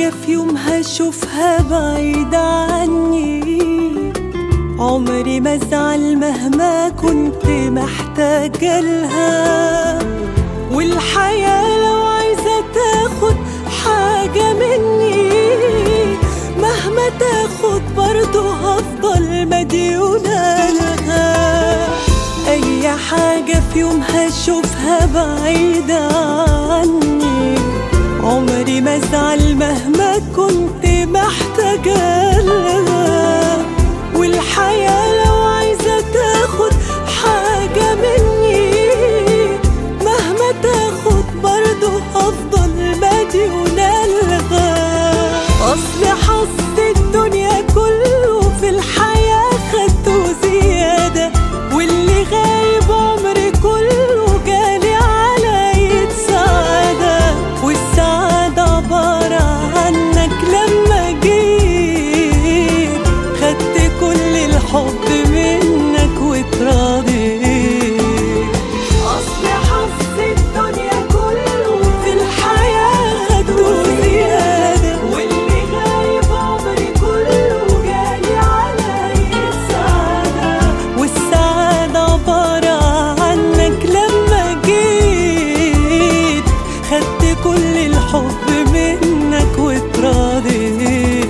حاجة في يوم هشوفها بعيدة عني، عمري ما ازعل مهما كنت محتاجة لها. والحياة لو عايزة تاخد حاجة مني، مهما تاخد برضو هفضل مديونة لها. أي حاجة في يوم هشوفها بعيدة عني، عمري ما ازعل مهما كنت محتاجة لها. والحياة لو عايزة تاخد حاجة مني، مهما تاخد برضو هفضل مديونة لها. أصل حظ الدنيا كله في الحياة خدته زيادة، واللي غايب عمري كله جالي على سعادة. والسعادة عبارة عنك لما جيت، خدت كل الحب منك واتراضيت. أصل حظ الدنيا كله في الحياة خدته زيادة، واللي غايب عمري كله جالي على سعادة. والسعادة عبارة عنك لما جيت، خدت كل الحب منك واتراضيت.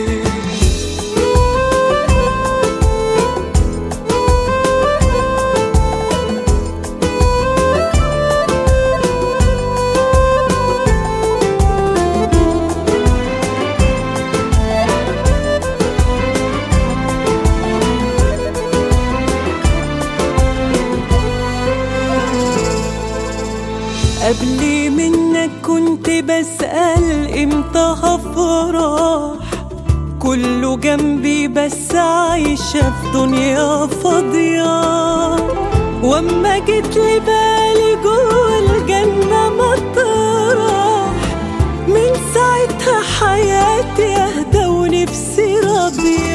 قبل منك كنت بسأل امتى هفرح، كله جنبي بس عايشة في دنيا فاضية. واما جيت لبالي جوه الجنة مطرح، من ساعتها حياتي اهدى ونفسي راضية.